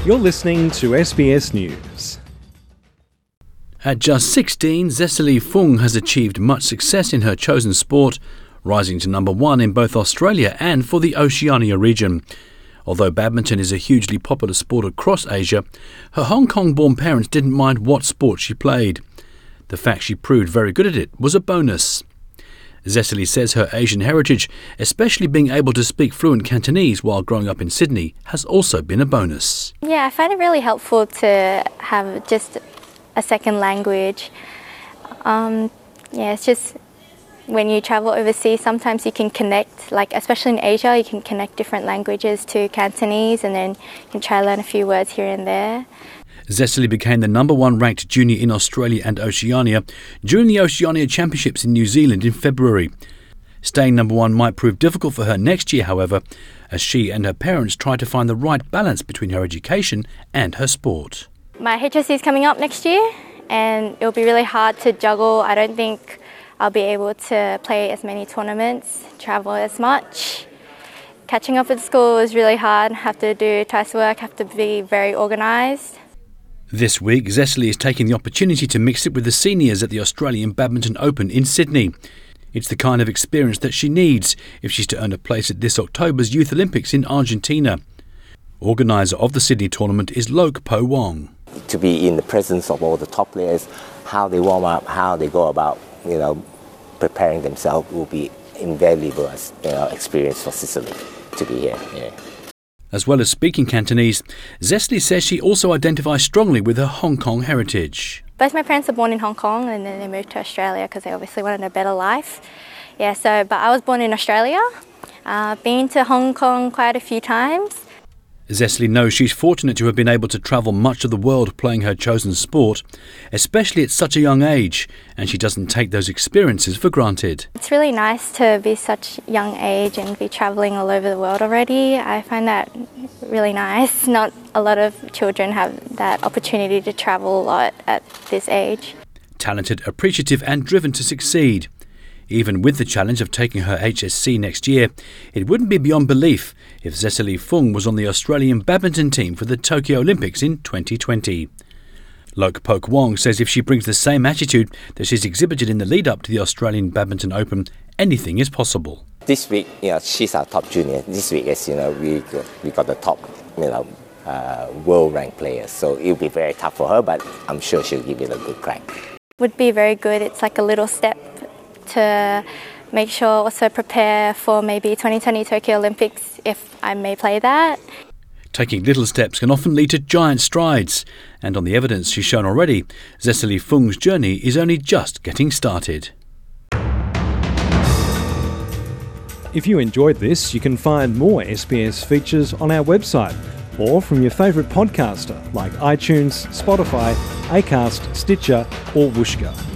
You're listening to SBS News. At just 16, Zesely Fung has achieved much success in her chosen sport, rising to number one in both Australia and for the Oceania region. Although badminton is a hugely popular sport across Asia, her Hong Kong-born parents didn't mind what sport she played. The fact she proved very good at it was a bonus. Zesely says her Asian heritage, especially being able to speak fluent Cantonese while growing up in Sydney, has also been a bonus. Yeah, I find it really helpful to have just a second language. It's just when you travel overseas, sometimes you can connect, like especially in Asia, you can connect different languages to Cantonese and then you can try to learn a few words here and there. Zesely became the number one ranked junior in Australia and Oceania during the Oceania Championships in New Zealand in February. Staying number one might prove difficult for her next year, however, as she and her parents try to find the right balance between her education and her sport. My HSC is coming up next year and it'll be really hard to juggle. I don't think I'll be able to play as many tournaments, travel as much. Catching up at school is really hard. Have to do twice work, have to be very organised. This week, Zesely is taking the opportunity to mix it with the seniors at the Australian Badminton Open in Sydney. It's the kind of experience that she needs if she's to earn a place at this October's Youth Olympics in Argentina. Organiser of the Sydney tournament is Loke Po Wong. To be in the presence of all the top players, how they warm up, how they go about, preparing themselves will be invaluable as experience for Sicily to be here. Yeah. As well as speaking Cantonese, Zesely says she also identifies strongly with her Hong Kong heritage. Both my parents were born in Hong Kong and then they moved to Australia because they obviously wanted a better life. But I was born in Australia. Been to Hong Kong quite a few times. Zesely knows she's fortunate to have been able to travel much of the world playing her chosen sport, especially at such a young age, and she doesn't take those experiences for granted. It's really nice to be such a young age and be travelling all over the world already. I find that really nice. Not a lot of children have that opportunity to travel a lot at this age. Talented, appreciative and driven to succeed. Even with the challenge of taking her HSC next year, it wouldn't be beyond belief if Zesely Fung was on the Australian badminton team for the Tokyo Olympics in 2020. Loke Po Wong says if she brings the same attitude that she's exhibited in the lead-up to the Australian Badminton Open, anything is possible. This week, she's our top junior. This week, as you know, we got the top, world-ranked players. So it'll be very tough for her, but I'm sure she'll give it a good crack. Would be very good. It's like a little step to make sure also prepare for maybe 2020 Tokyo Olympics if I may play that. Taking little steps can often lead to giant strides, and on the evidence she's shown already, Zesely Fung's journey is only just getting started. If you enjoyed this, you can find more SBS features on our website or from your favourite podcaster like iTunes, Spotify, Acast, Stitcher or Whooshkaa.